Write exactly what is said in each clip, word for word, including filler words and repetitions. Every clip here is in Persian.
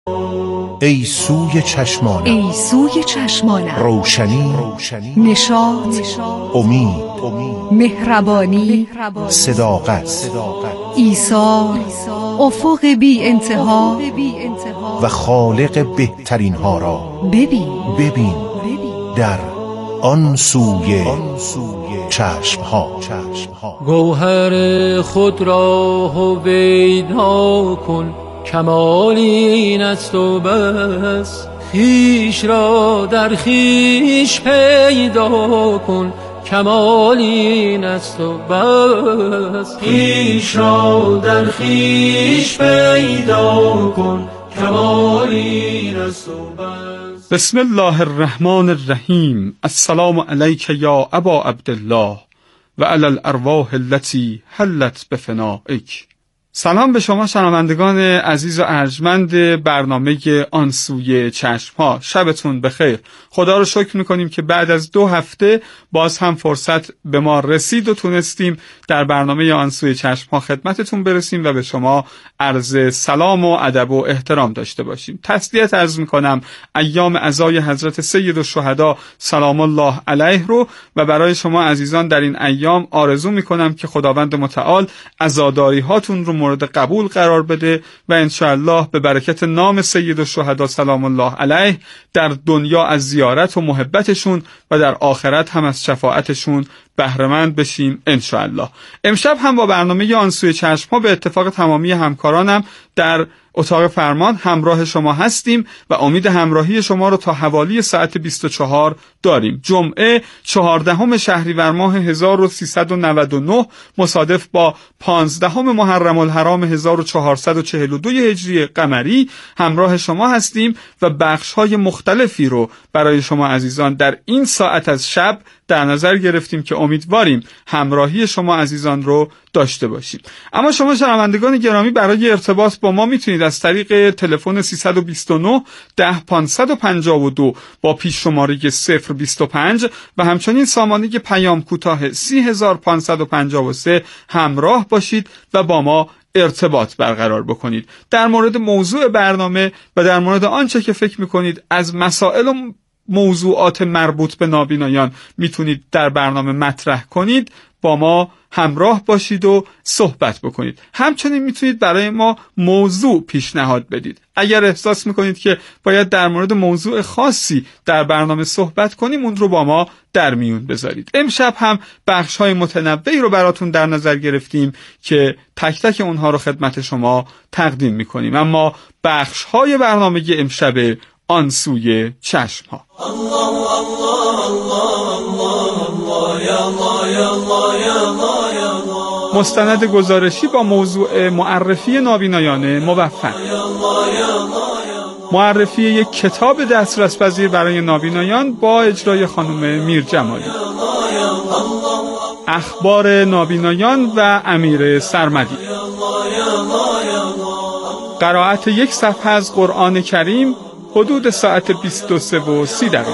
ای سوی چشمانم ای سوی چشمانم روشنی، نشاط، امید، مهربانی، صداقت، ایثار، افق بی انتها و خالق بهترین ها را ببین ببین در آن سوی چشم ها. گوهر خود را هویدا کن، کمال این است و بس. خویش را در خویش پیدا کن، کمال این است و بس. خویش را در خویش پیدا کن، کمال این است و بس. بسم الله الرحمن الرحیم. السلام علیک یا ابا عبدالله و علی الارواح التي حلت بفنائک. سلام به شما شنوندگان عزیز و ارجمند برنامه آن سوی چشم ها. شبتون بخیر. خدا رو شکر میکنیم که بعد از دو هفته باز هم فرصت به ما رسید و تونستیم در برنامه آن سوی چشم ها خدمتتون برسیم و به شما عرض سلام و ادب و احترام داشته باشیم. تسلیت عرض میکنم ایام عزای حضرت سید الشهدا سلام الله علیه رو و برای شما عزیزان در این ایام آرزو میکنم که خداوند متعال عزاداری هاتون رو مورد قبول قرار بده و انشاءالله به برکت نام سید الشهدا سلام الله علیه در دنیا از زیارت و محبتشون و در آخرت هم از شفاعتشون بهره‌مند بشیم انشاءالله. امشب هم با برنامه آن سوی چشم ها به اتفاق تمامی همکارانم در اتاق فرمان همراه شما هستیم و امید همراهی شما رو تا حوالی ساعت بیست و چهار داریم. جمعه چهاردهم شهریور ماه هزار و سیصد و نود و نه مصادف با پانزدهم محرم الحرام هزار و چهارصد و چهل و دو هجری قمری همراه شما هستیم و بخش‌های مختلفی رو برای شما عزیزان در این ساعت از شب در نظر گرفتیم که امیدواریم همراهی شما عزیزان رو داشته باشیم. اما شما شنوندگان گرامی برای ارتباط با ما میتونید از طریق تلفن سیصد و بیست و نه ده پانصد و پنجاه و دو با پیش شماره صفر بیست و پنج و همچنین سامانه پیام کوتاه سی هزار پانصد و پنجاه و سه همراه باشید و با ما ارتباط برقرار بکنید. در مورد موضوع برنامه و در مورد آنچه که فکر میکنید از مسائل و موضوعات مربوط به نابینایان میتونید در برنامه مطرح کنید، با ما همراه باشید و صحبت بکنید. همچنین میتونید برای ما موضوع پیشنهاد بدید. اگر احساس میکنید که باید در مورد موضوع خاصی در برنامه صحبت کنیم، اون رو با ما در میون بذارید. امشب هم بخش‌های متنوعی رو براتون در نظر گرفتیم که تک تک اونها رو خدمت شما تقدیم میکنیم. اما بخش‌های برنامه امشب آن سوی چشم ها. مستند گزارشی با موضوع معرفی نابینایان موفق. معرفی یک کتاب دسترس پذیر برای نابینایان با اجرای خانم میرجمالی. اخبار نابینایان و امیر سرمدی. قرائت یک صفحه از قرآن کریم حدود ساعت بیست و سه و سی دقیقه.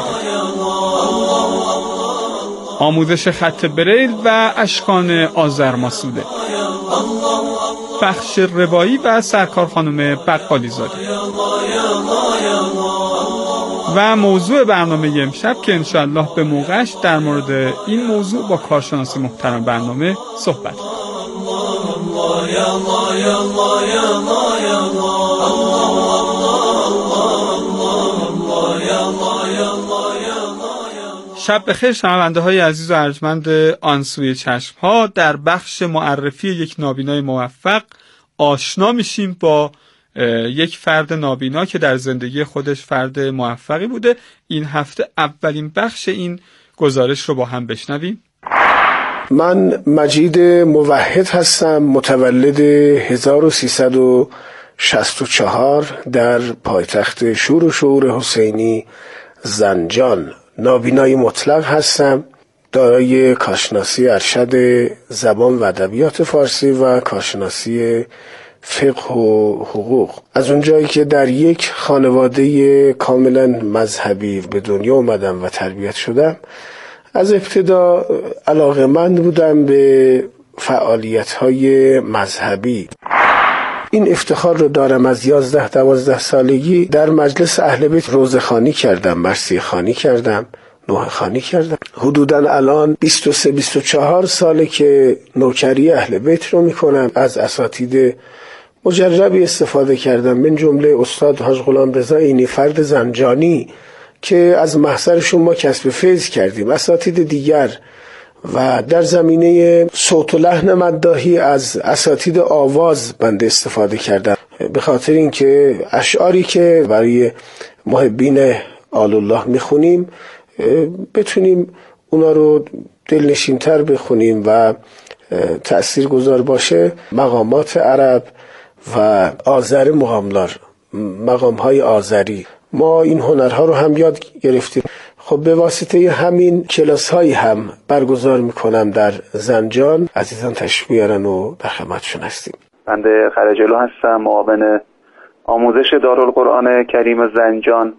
آموزش خط بریل و اشکان آذرماسوده. بخش روایی و سرکار خانم بقالی زاده. و موضوع برنامه امشب که انشاءالله به موقعش در مورد این موضوع با کارشناس محترم برنامه صحبت کنیم. شب بخیر شنونده های عزیز و ارجمند آن سوی چشم ها. در بخش معرفی یک نابینای موفق آشنا میشیم با یک فرد نابینا که در زندگی خودش فرد موفقی بوده. این هفته اولین بخش این گزارش رو با هم بشنویم. من مجید موحد هستم، متولد هزار و سیصد و شصت و چهار در پایتخت شور و شعور حسینی زنجان. نابینای مطلق هستم، دارای کارشناسی ارشد زبان و ادبیات فارسی و کارشناسی فقه و حقوق. از اونجایی که در یک خانواده کاملا مذهبی به دنیا اومدم و تربیت شدم، از ابتدا علاقه‌مند بودم به فعالیت‌های مذهبی. این افتخار رو دارم از یازده دوازده سالگی در مجلس اهل بیت روزه خوانی کردم، مرثیه خوانی کردم، نوحه خوانی کردم. حدوداً الان بیست و سه بیست و چهار ساله که نوکری اهل بیت رو میکنم. از اساتید مجربی استفاده کردم، من جمله استاد حاج غلام رضا اینی فرد زنجانی که از محضرشون ما کسب فیض کردیم، اساتید دیگر، و در زمینه صوت و لحن مداحی از اساتید آواز بنده استفاده کردم، به خاطر اینکه اشعاری که برای محبین آل الله میخونیم بتونیم اونا رو دلنشین‌تر بخونیم و تأثیر گذار باشه. مقامات عرب و آذر مقاملار، مقام‌های آذری، ما این هنرها رو هم یاد گرفتیم. خب به واسطه همین کلاس‌هایی هم برگزار میکنم در زنجان. عزیزان تشریف بیارن و در خدمتشون هستیم. بنده خرجلو هستم، معاون آموزش دارالقرآن کریم زنجان.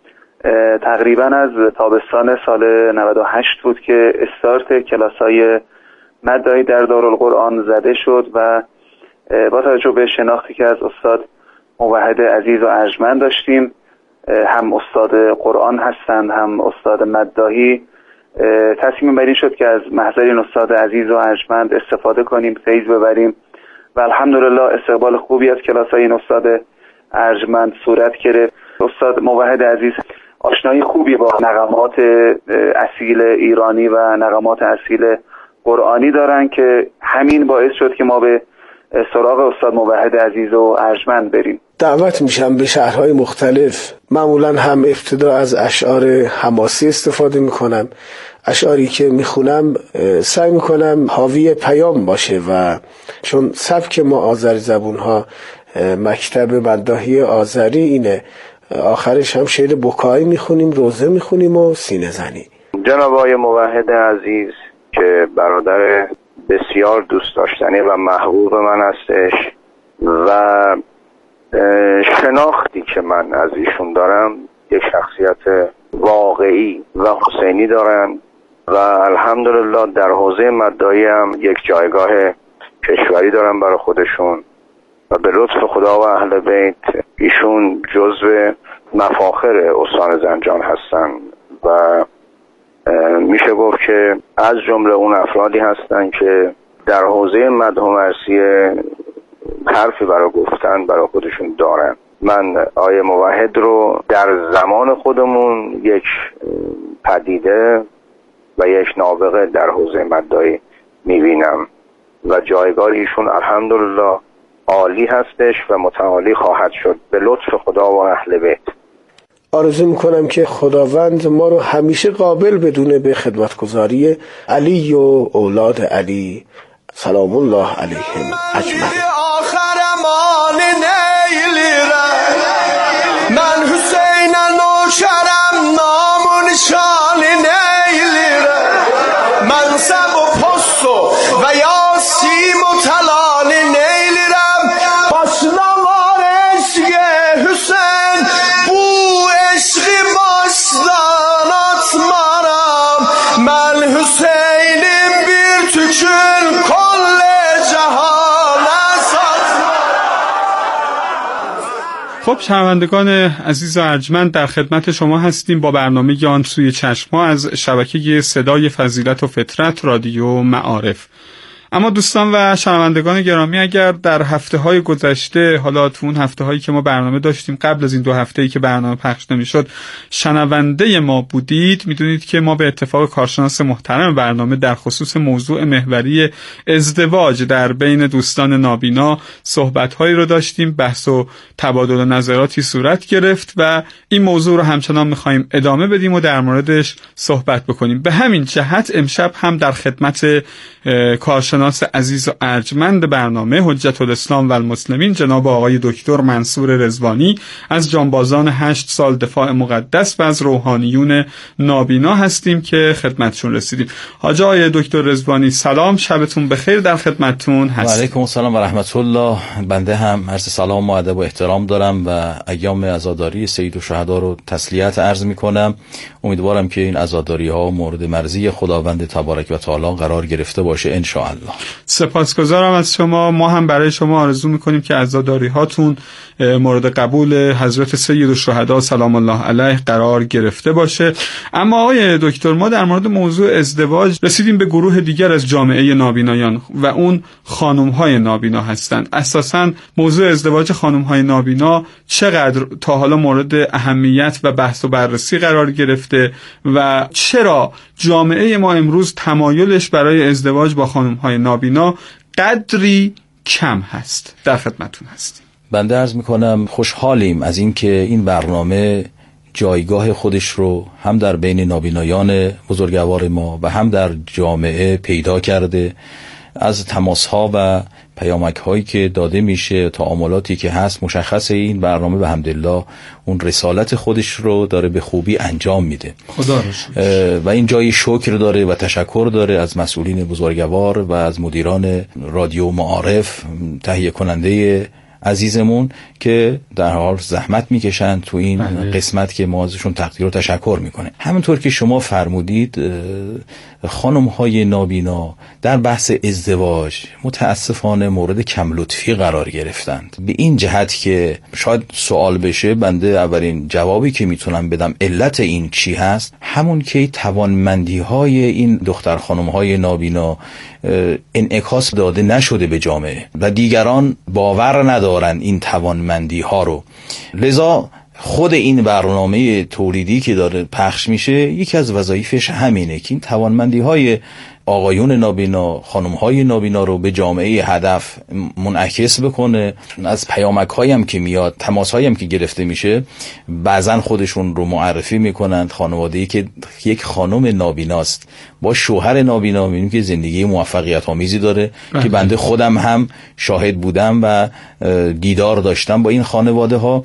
تقریبا از تابستان سال نود و هشت بود که استارت کلاس‌های مداحی در دارالقرآن زده شد و با توجه به شناختی که از استاد موحد عزیز و ارجمند داشتیم، هم استاد قرآن هستند هم استاد مداحی، تصمیم بر این شد که از محضر این استاد عزیز و ارجمند استفاده کنیم، فیض ببریم و الحمدلله استقبال خوبی از کلاس‌های این استاد ارجمند صورت گرفت. استاد موحد عزیز آشنایی خوبی با نغمات اصیل ایرانی و نغمات اصیل قرآنی دارن که همین باعث شد که ما به سراغ استاد موحد عزیز و ارجمند بریم. دعوت میشم به شهرهای مختلف، معمولا هم ابتدا از اشعار حماسی استفاده میکنم، اشعاری که میخونم سعی میکنم حاوی پیام باشه و چون سبک ما آذری زبون ها مکتب مداحی آذری اینه، آخرش هم شعر بکایی میخونیم، روزه میخونیم و سینه زنی. جناب آقای موحد عزیز که برادر بسیار دوست داشتنی و محبوب من هستش و شناختی که من از ایشون دارم یک شخصیت واقعی و حسینی دارن و الحمدلله در حوزه مداحی هم یک جایگاه کشوری دارن برای خودشون و به لطف خدا و اهل بیت ایشون جزو مفاخر استان زنجان هستن و میشه گفت که از جمله اون افرادی هستن که در حوزه مدح و مرثیه حرفی برای گفتن برای خودشون دارن. من آیه موحد رو در زمان خودمون یک پدیده و یک نابغه در حوزه مداحی میبینم و جایگاه ایشون الحمدلله عالی هستش و متعالی خواهد شد به لطف خدا و اهل بیت. آرزو میکنم که خداوند ما رو همیشه قابل بدونه به خدمتگزاری علی و اولاد علی سلام الله علیهم اجمعین. من حسین نوشرم نام و نشان نیلیره، منصب و پست و یا سیم و طلال نیلیرم، باشنامار عشق حسین بو عشقی باشدانات مارم، من حسینیم bir tükün کل جهان اساس. خب شنوندگان عزیز و ارجمند، در خدمت شما هستیم با برنامه آن سوی چشم‌ها از شبکه صدای فضیلت و فطرت رادیو معارف. اما دوستان و شنوندگان گرامی، اگر در هفته‌های گذشته، حالا تو اون هفته‌هایی که ما برنامه داشتیم قبل از این دو هفته‌ای که برنامه پخش نمی‌شد شنونده ما بودید، می‌دونید که ما به اتفاق کارشناس محترم برنامه در خصوص موضوع محوری ازدواج در بین دوستان نابینا صحبت‌هایی رو داشتیم، بحث و تبادل نظراتی صورت گرفت و این موضوع رو همچنان می‌خوایم ادامه بدیم و در موردش صحبت بکنیم. به همین جهت امشب هم در خدمت کارشناس عزیز و ارجمند برنامه حجت الاسلام و المسلمین جناب آقای دکتر منصور رضوانی از جانبازان هشت سال دفاع مقدس و از روحانیون نابینا هستیم که خدمتشون رسیدیم. حاج آقای دکتر رضوانی سلام، شبتون بخیر، در خدمتتون هستیم. و علیکم السلام و رحمت الله. بنده هم عرض سلام و ادب و احترام دارم و ایام عزاداری سید الشهدا رو تسلیت عرض میکنم. امیدوارم که این عزاداری ها مورد مرضی خداوند تبارک و تعالی قرار گرفته باشه ان شاء الله. سپاسگزارم از شما. ما هم برای شما آرزو میکنیم که عزاداری هاتون مورد قبول حضرت سید الشهدا سلام الله علیه قرار گرفته باشه. اما آقای دکتر، ما در مورد موضوع ازدواج رسیدیم به گروه دیگر از جامعه نابینایان و اون خانم‌های نابینا هستند. اساساً موضوع ازدواج خانم‌های نابینا چقدر تا حالا مورد اهمیت و بحث و بررسی قرار گرفته و چرا جامعه ما امروز تمایلش برای ازدواج با خانم‌های نابینا قدری کم هست؟ در خدمتتون هستیم. بنده عرض میکنم خوشحالیم از این که این برنامه جایگاه خودش رو هم در بین نابینایان بزرگوار ما و هم در جامعه پیدا کرده. از تماس‌ها و پیامک‌هایی که داده میشه، تعاملاتی که هست، مشخصه این برنامه به حمدالله اون رسالت خودش رو داره به خوبی انجام میده. خدا رو شکر. و این جای شکر داره و تشکر داره از مسئولین بزرگوار و از مدیران رادیو معارف، تهیه کننده عزیزمون که در حال زحمت میکشن تو این بله. قسمت که ما ازشون تقدیر و تشکر میکنه. همونطور که شما فرمودید، خانم های نابینا در بحث ازدواج متاسفانه مورد کم لطفی قرار گرفتند. به این جهت که شاید سوال بشه، بنده اولین جوابی که میتونم بدم علت این چی هست، همون که توانمندی های این دختر خانم های نابینا انعکاس داده نشده به جامعه و دیگران باور ندارن این توانمندی ها رو. لذا خود این برنامه تولیدی که داره پخش میشه، یکی از وظایفش همینه که این توانمندی های آقایون نابینا، خانم های نابینا رو به جامعه هدف منعکس بکنه. از پیامک هایی هم که میاد، تماس هایی هم که گرفته میشه، بعضن خودشون رو معرفی میکنند. خانواده‌ای که یک خانم نابیناست با شوهر نابینا، میبینیم که زندگی موفقیت آمیزی داره که بنده خودم هم شاهد بودم و دیدار داشتم با این خانواده ها.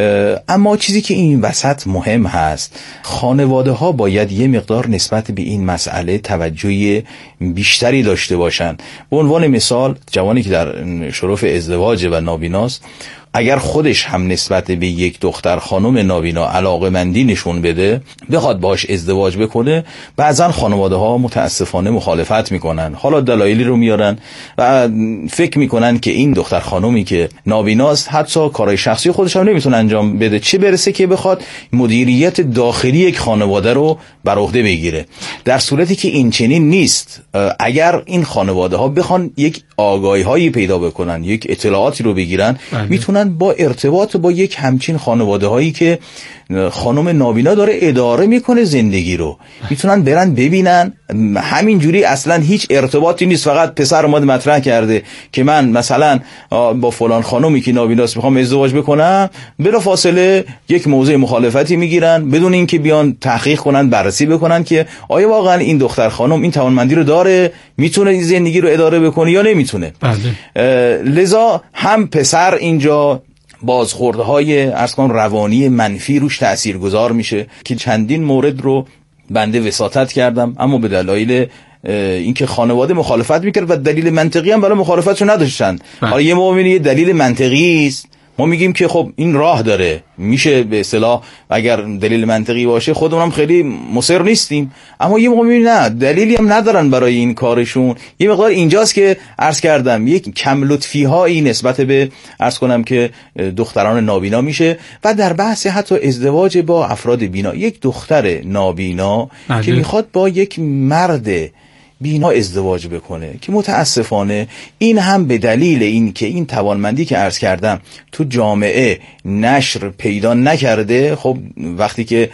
اما چیزی که این وسط مهم هست، خانواده ها باید یه مقدار نسبت به این مسئله توجه بیشتری داشته باشن. به عنوان مثال، جوانی که در شرف ازدواج و نابیناست، اگر خودش هم نسبت به یک دختر خانم نابینا علاقه‌مندی نشون بده، بخواد باش ازدواج بکنه، بعضا خانواده ها متاسفانه مخالفت میکنن. حالا دلایلی رو میارن و فکر میکنن که این دختر خانمی که نابیناست حتی کارهای شخصی خودش هم نمیتونه انجام بده، چه برسه که بخواد مدیریت داخلی یک خانواده رو بر عهده بگیره. در صورتی که این چنین نیست. اگر این خانواده ها بخوان یک آگاهی هایی پیدا بکنن، یک اطلاعاتی رو بگیرن، میتونن با ارتباط با یک همچین خانواده هایی که خانم نابینا داره اداره میکنه زندگی رو، میتونن برن ببینن. همینجوری اصلا هیچ ارتباطی نیست، فقط پسر اومد مطرح کرده که من مثلا با فلان خانومی که نابیناست میخوام ازدواج بکنم، بلا فاصله یک موضع مخالفتی میگیرن بدون اینکه بیان تحقیق کنن، بررسی بکنن که آیا واقعا این دختر خانم این توانمندی رو داره، میتونه زندگی رو اداره بکنه یا نمیتونه. بله. لذا هم پسر اینجا بازخوردهای عرض کنم روانی منفی روش تأثیرگذار میشه که چندین مورد رو بنده وساطت کردم، اما به دلایل اینکه خانواده مخالفت میکرد و دلیل منطقی هم برای مخالفتشو نداشتن. حالا یه موقع یه دلیل منطقی است، ما میگیم که خب این راه داره، میشه به اصطلاح اگر دلیل منطقی باشه خودمون هم خیلی مصر نیستیم، اما یه موقع میبینی نه، دلیلی هم ندارن برای این کارشون. یه مقدار اینجاست که عرض کردم یک کم لطفی هایی نسبت به عرض کنم که دختران نابینا میشه. و در بحث حتی ازدواج با افراد بینا، یک دختر نابینا بله. که میخواد با یک مرد بینا ازدواج بکنه که متاسفانه این هم به دلیل این که این توانمندی که عرض کردم تو جامعه نشر پیدا نکرده. خب وقتی که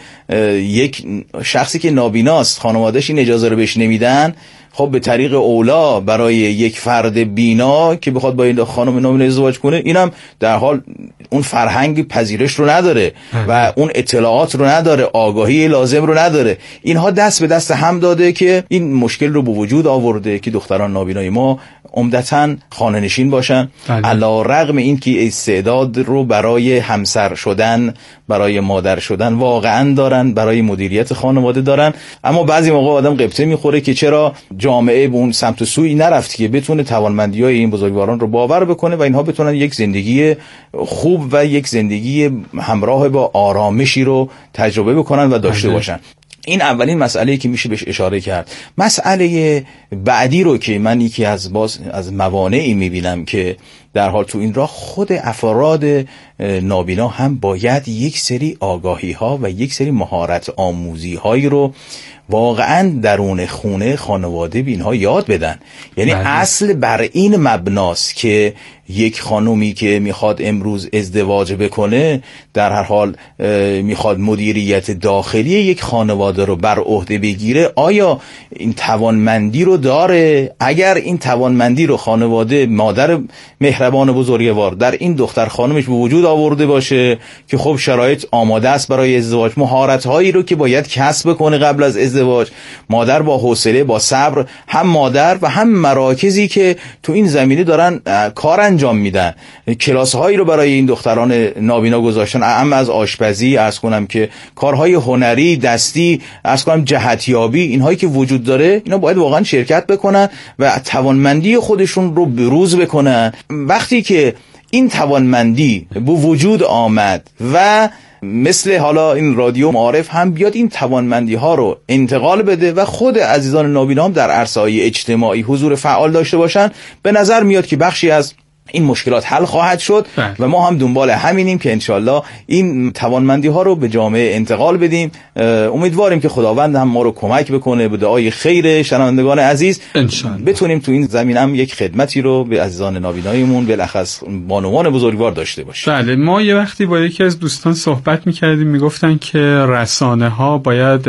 یک شخصی که نابیناست خانواده‌اش این اجازه رو بهش نمیدن، خب به طریق اولا برای یک فرد بینا که بخواد با این خانم نابینا ازدواج کنه، اینم در حال اون فرهنگ پذیرش رو نداره و اون اطلاعات رو نداره، آگاهی لازم رو نداره. اینها دست به دست هم داده که این مشکل رو به وجود آورده که دختران نابینای ما عمدتاً خانه نشین باشن، علی رغم این که استعداد رو برای همسر شدن، برای مادر شدن واقعاً دارن، برای مدیریت خانواده دارن، اما بعضی موقع آدم قبطه میخوره که چرا جامعه به اون سمت و سوی نرفت که بتونه توانمندی‌های این بزرگواران رو باور بکنه و اینها بتونن یک زندگی خوب و یک زندگی همراه با آرامشی رو تجربه بکنن و داشته باشن. این اولین مسئله که میشه بهش اشاره کرد. مسئله بعدی رو که من یکی از باز از موانعی میبینم که در حال تو این راه خود افراد نابینا هم باید یک سری آگاهی ها و یک سری مهارت آموزی هایی رو واقعا درون خونه خانواده به اینها یاد بدن. یعنی بله. اصل بر این مبناست که یک خانومی که میخواد امروز ازدواج بکنه در هر حال میخواد مدیریت داخلی یک خانواده رو بر عهده بگیره، آیا این توانمندی رو داره؟ اگر این توانمندی رو خانواده مادر مهربان بزرگوار در این دختر خانمش به وجود آورده باشه که خب شرایط آماده است برای ازدواج، مهارت هایی رو که باید کسب کنه قبل از ازدواج، مادر با حوصله با صبر، هم مادر و هم مراکزی که تو این زمینه دارن کار انجام میدن، کلاس هایی رو برای این دختران نابینا گذاشتن، اهم از آشپزی، عرض کنم که کارهای هنری دستی، عرض کنم جهتیابی، اینهایی که وجود داره اینا باید واقعا شرکت بکنن و توانمندی خودشون رو بروز بکنن. وقتی که این توانمندی به وجود آمد و مثل حالا این رادیو معارف هم بیاد این توانمندی ها رو انتقال بده و خود عزیزان نابینا هم در عرصه‌های اجتماعی حضور فعال داشته باشن، به نظر میاد که بخشی از این مشکلات حل خواهد شد بله. و ما هم دنبال همینیم که انشالله این توانمندی ها رو به جامعه انتقال بدیم. امیدواریم که خداوند هم ما رو کمک بکنه به دعای خیر شنوندگان عزیز انشالله بتونیم تو این زمینه هم یک خدمتی رو به عزیزان نابینایمون بالاخص بانوان بزرگوار داشته باشیم. بله، ما یه وقتی با یکی از دوستان صحبت می‌کردیم، میگفتن که رسانه ها باید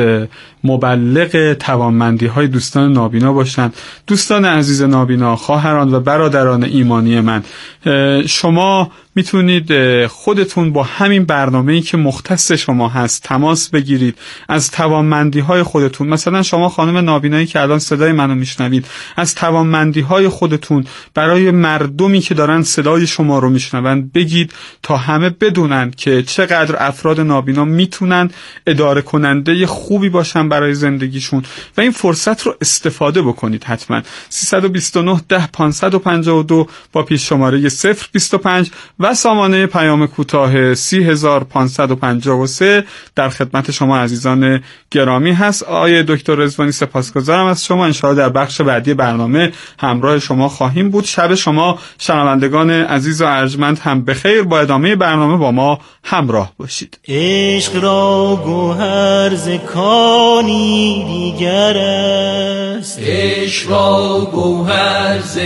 مبلغ توانمندی های دوستان نابینا باشن. دوستان عزیز نابینا، خواهران و برادران ایمانی من، شما میتونید خودتون با همین برنامه‌ای که مختص شما هست تماس بگیرید، از توانمندی‌های خودتون، مثلا شما خانم نابینایی که الان صدای منو میشنوید، از توانمندی‌های خودتون برای مردمی که دارن صدای شما رو میشنون بگید تا همه بدونن که چقدر افراد نابینا میتونن اداره کننده خوبی باشن برای زندگیشون و این فرصت رو استفاده بکنید. حتما سیصد و بیست و نه ده پانصد و پنجاه و دو با پیش شماره صفر بیست و پنج و سامانه پیام کوتاه سی هزار پانصد و پنجاه و سه در خدمت شما عزیزان گرامی هست. آقای دکتر رضوانی سپاسگزارم از شما. انشاءالله در بخش بعدی برنامه همراه شما خواهیم بود. شب شما شنوندگان عزیز و ارجمند هم بخیر. با ادامه برنامه با ما همراه باشید. عشق را گوهر ز کانی دیگر است، عشق را گوهر ز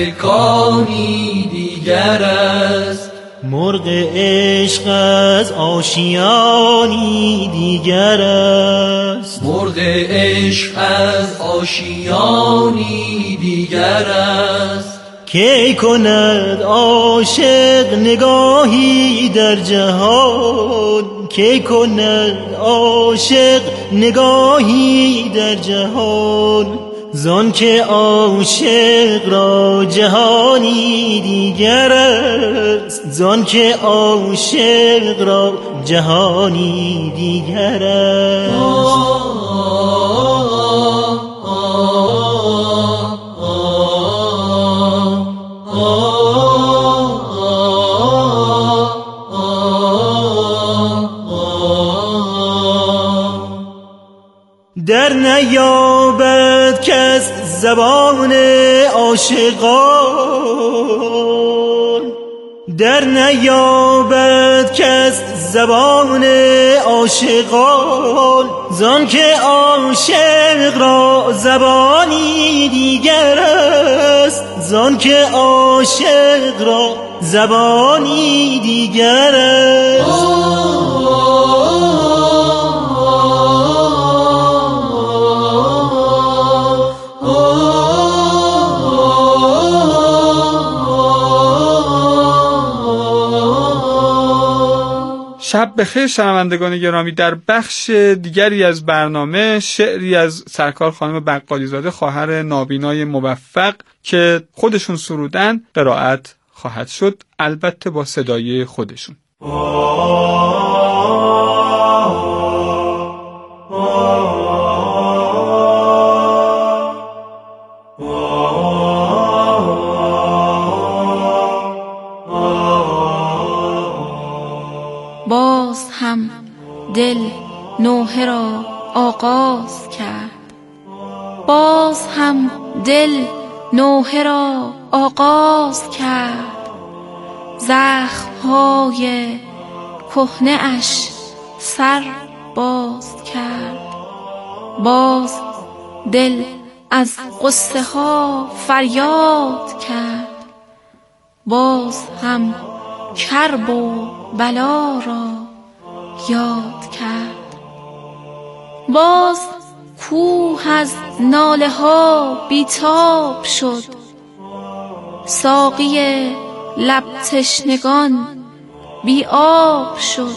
کانی دیگر است، مرغ عشق از آشیانی دیگر است، مرغ عشق از آشیانی دیگر است، کی کند عاشق نگاهی در جهان، کی کند عاشق نگاهی در جهان، زان که عاشق را جهانی دیگر است، زان که عاشق را جهانی دیگر است. در نیابد کس زبان عاشقان، در نیابد کس زبان عاشقان، زان که عاشق را زبانی دیگر است، زان که عاشق را زبانی دیگر است. شب بخیر شنوندگان گرامی. در بخش دیگری از برنامه شعری از سرکار خانم بقالی زاده، خواهر نابینای موفق که خودشون سرودن، قرائت خواهد شد، البته با صدای خودشون. باز هم دل نوحه را آغاز کرد. باز هم دل نوحه را آغاز کرد. زخم‌های کهنه اش سر باز کرد. باز دل از غصه ها فریاد کرد. باز هم کرب و بلا را یاد کرد. باز کوه از ناله ها بیتاب شد. ساقی لب تشنگان بی آب شد.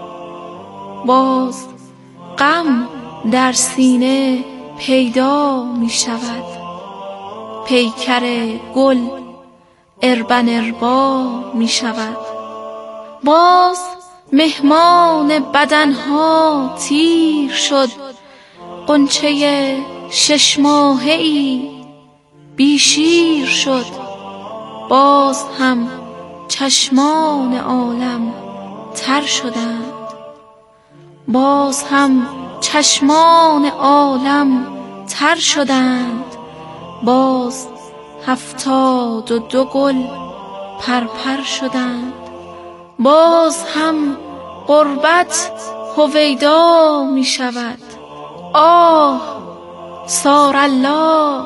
باز غم در سینه پیدا می شود. پیکر گل اربن اربا می شود. باز مهمان بدنها تیر شد. غنچه شش ماهه‌ای بی شیر شد. باز هم چشمان عالم تر شدند. باز هم چشمان عالم تر شدند. باز هفتاد و دو گل پرپر شدند. باز هم غربت هویدا می شود. آه سار الله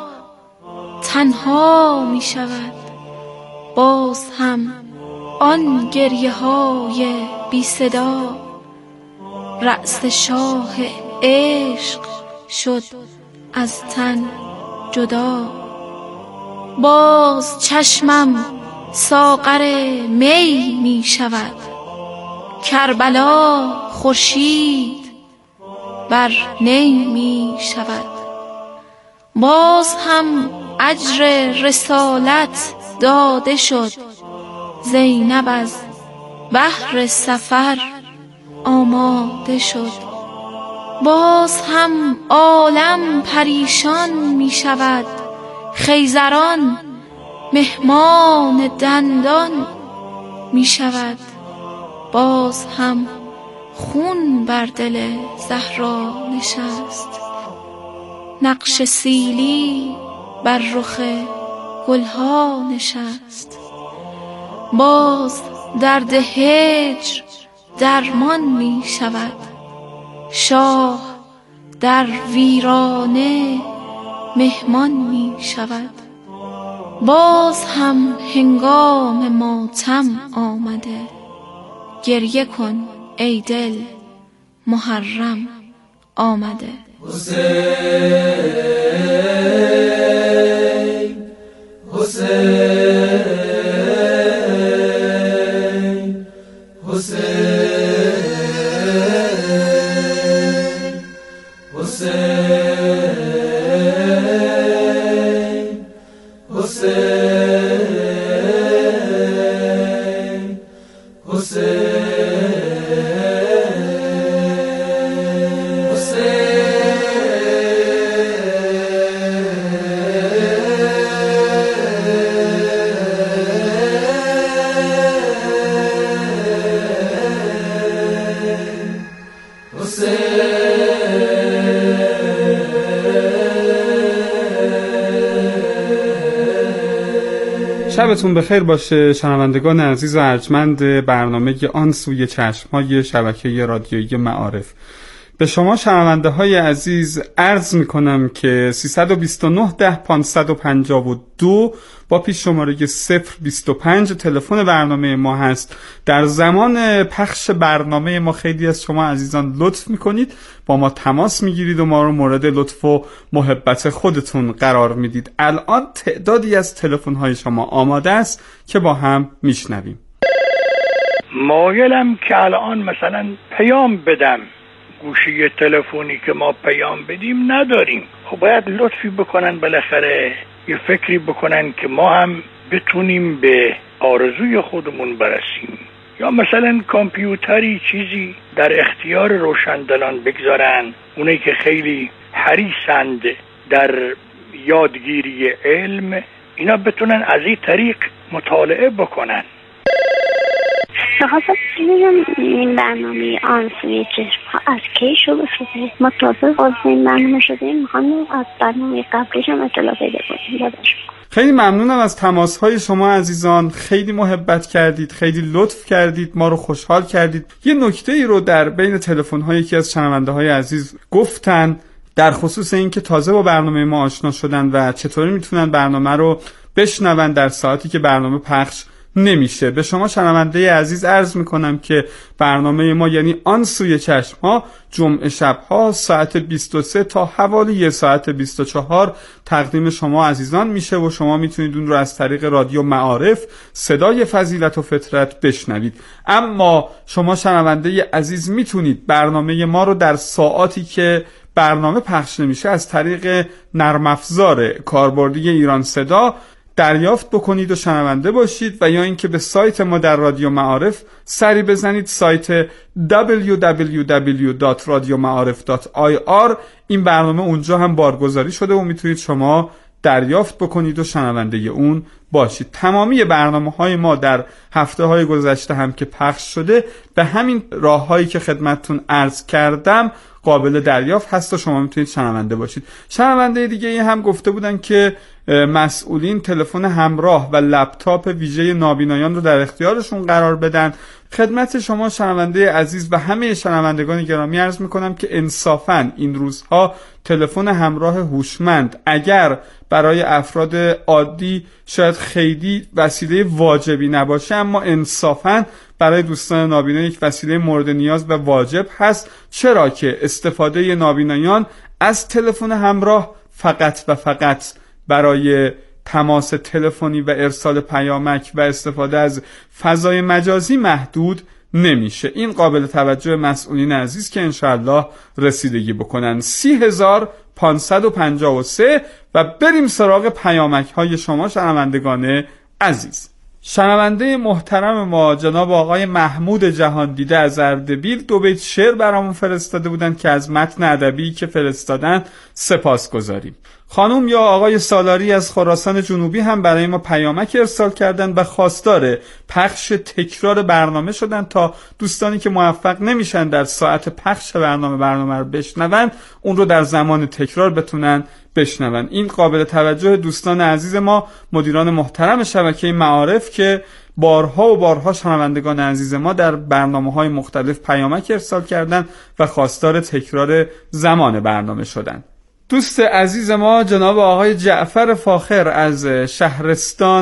تنها می شود. باز هم آن گریه های بی صدا رأس شاه عشق شد از تن جدا. باز چشمم ساغر می می شود. کربلا خورشید بر نی می شود. باز هم اجر رسالت داده شد. زینب از بحر سفر آماده شد. باز هم عالم پریشان می شود. خیزران مهمان دندان می شود. باز هم خون بر دل زهرا نشست. نقش سیلی بر رخ گلها نشست. باز درد هجر درمان می شود. شاه در ویرانه مهمان می شود. باز هم هنگام ماتم آمده. گریه کن ای دل محرم آمده. حسین حسین حسین حسین حسین شبتون بخیر باشه شنوندگان عزیز و ارجمند برنامه آن سوی چشم‌های شبکه رادیویی معارف. به شما شنونده های عزیز عرض می کنم که سیصد و بیست و نه ده پانصد و پنجاه و دو با پیش شماره صفر بیست و پنج تلفن برنامه ما هست. در زمان پخش برنامه ما خیلی از شما عزیزان لطف می کنید با ما تماس می گیرید و ما رو مورد لطف و محبت خودتون قرار می دید. الان تعدادی از تلفن های شما آماده است که با هم می شنویم. مایلم که الان مثلا پیام بدم، گوشی تلفنی که ما پیام بدیم نداریم. خب باید لطفی بکنن، بالاخره یه فکری بکنن که ما هم بتونیم به آرزوی خودمون برسیم، یا مثلا کامپیوتری چیزی در اختیار روشندلان بگذارن، اونایی که خیلی حریصند در یادگیری علم، اینا بتونن از این طریق مطالعه بکنن. میخواستم بگم این برنامه آن سوی چشم از کی شروع شده؟ ما تازه وارد این برنامه شدیم، میخوام از برنامه قبلیش هم اطلاع پیدا کنیم. یادش خیلی ممنونم از تماس‌های شما عزیزان، خیلی محبت کردید، خیلی لطف کردید، ما رو خوشحال کردید. یه نکته‌ای رو در بین تلفن‌های یکی از شنونده‌های عزیز گفتن در خصوص این که تازه با برنامه ما آشنا شدن و چطوری میتونن برنامه رو بشنون در ساعتی که برنامه پخش نمیشه. به شما شنونده عزیز عرض میکنم که برنامه ما یعنی آن سوی چشم ها جمعه شب ها ساعت بیست و سه تا حوالی ساعت بیست و چهار تقدیم شما عزیزان میشه و شما میتونید اون رو از طریق رادیو معارف صدای فضیلت و فطرت بشنوید. اما شما شنونده عزیز میتونید برنامه ما رو در ساعاتی که برنامه پخش نمیشه از طریق نرم افزار کاربردی ایران صدا دریافت بکنید و شنونده باشید، و یا اینکه به سایت ما در رادیو معارف سری بزنید، سایت دبلیو دبلیو دبلیو دات رادیو معارف دات آی آر. این برنامه اونجا هم بارگذاری شده و میتونید شما دریافت بکنید و شنونده اون باشید. تمامی برنامه‌های ما در هفته‌های گذشته هم که پخش شده به همین راه‌هایی که خدمتتون عرض کردم قابل دریافت هست و شما میتونید شنونده باشید. شنونده دیگه ای هم گفته بودن که مسئولین تلفن همراه و لپتاپ ویژه نابینایان رو در اختیارشون قرار بدن. خدمت شما شنونده عزیز و همه شنوندگان گرامی عرض میکنم که انصافاً این روزها تلفن همراه هوشمند اگر برای افراد عادی شاید خیلی وسیله واجبی نباشه، اما انصافاً برای دوستان نابینا یک وسیله مورد نیاز و واجب هست، چرا که استفاده نابینایان از تلفن همراه فقط و فقط برای تماس تلفنی و ارسال پیامک و استفاده از فضای مجازی محدود نمیشه. این قابل توجه مسئولین عزیز که انشاءالله رسیدگی بکنن. سی هزار پانصد و پنجاه و سه و بریم سراغ پیامک های شما شنوندگان عزیز. شنونده محترم ما جناب آقای محمود جهان دیده از اردبیل دو بیت شعر برامون فرستاده بودن که از متن ادبی که فرستادن سپاس گذاریم. خانم یا آقای سالاری از خراسان جنوبی هم برای ما پیامک ارسال کردن و خواستار پخش تکرار برنامه شدن تا دوستانی که موفق نمیشن در ساعت پخش برنامه برنامه رو بشنون اون رو در زمان تکرار بتونن بشنون. این قابل توجه دوستان عزیز ما مدیران محترم شبکه معارف که بارها و بارها شنوندگان عزیز ما در برنامه‌های مختلف پیامک ارسال کردن و خواستار تکرار زمان برنامه شدن. دوست عزیز ما جناب آقای جعفر فاخر از شهرستان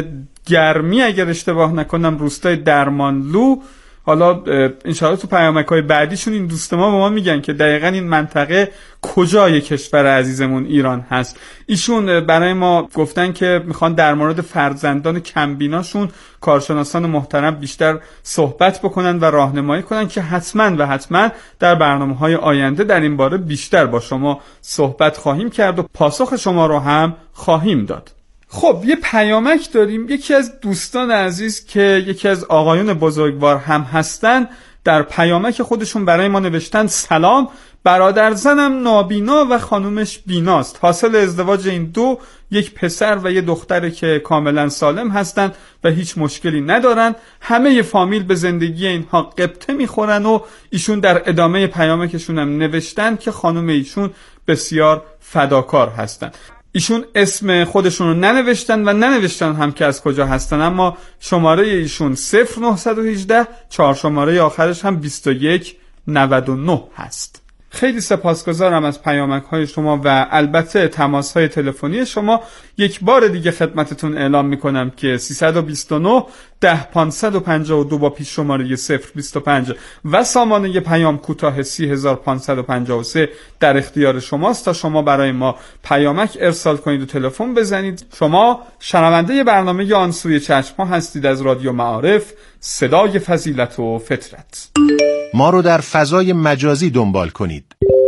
گرمی اگر اشتباه نکنم روستای درمانلو، حالا انشاءالله تو پیامک‌های بعدیشون این دوست ما به ما میگن که دقیقاً این منطقه کجای کشور عزیزمون ایران هست. ایشون برای ما گفتن که میخوان در مورد فرزندان کمبیناشون کارشناسان محترم بیشتر صحبت بکنن و راهنمایی کنن که حتما و حتما در برنامه‌های آینده در این باره بیشتر با شما صحبت خواهیم کرد و پاسخ شما رو هم خواهیم داد. خب یه پیامک داریم. یکی از دوستان عزیز که یکی از آقایون بزرگوار هم هستن در پیامک خودشون برای ما نوشتن سلام، برادر زنم نابینا و خانومش بیناست. حاصل ازدواج این دو یک پسر و یه دختره که کاملا سالم هستن و هیچ مشکلی ندارن. همه فامیل به زندگی اینها قبطه میخورن و ایشون در ادامه پیامکشون هم نوشتن که خانوم ایشون بسیار فداکار هستن. ایشون اسم خودشون رو ننوشتن و ننوشتن هم که از کجا هستن، اما شماره ایشون صفر نه یک هشت چهار شماره آخرش هم بیست و یک نود و نه هست. خیلی سپاسگزارم از پیامک های شما و البته تماس های تلفنی شما. یک بار دیگه خدمتتون اعلام میکنم که سیصد و بیست و نه ده پانصد و پنجاه و دو با پیش شماره صفر بیست و پنج و سامانه پیام کوتاه سی هزار پانصد و پنجاه و سه در اختیار شماست تا شما برای ما پیامک ارسال کنید و تلفن بزنید. شما شنونده برنامه آن سوی چشم ها هستید از رادیو معارف، صدای فضیلت و فطرت. ما رو در فضای مجازی دنبال کنید.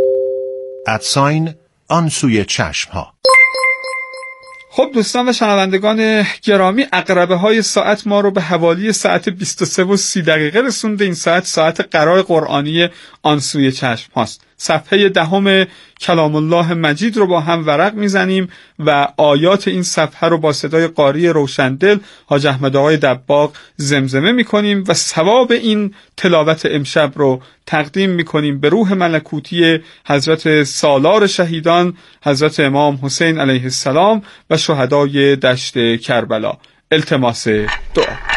ادساین آن سوی چشم ها. خب دوستان و شنوندگان گرامی، عقربه های ساعت ما رو به حوالی ساعت بیست و سه و سی دقیقه رسونده. این ساعت ساعت قرار قرآنی آن سوی چشم هاست. صفحه دهم کلام الله مجید رو با هم ورق میزنیم و آیات این صفحه رو با صدای قاری روشندل حاج احمد آقای دباغ زمزمه میکنیم و ثواب این تلاوت امشب رو تقدیم میکنیم به روح ملکوتی حضرت سالار شهیدان، حضرت امام حسین علیه السلام و شهدای دشت کربلا. التماس دعا.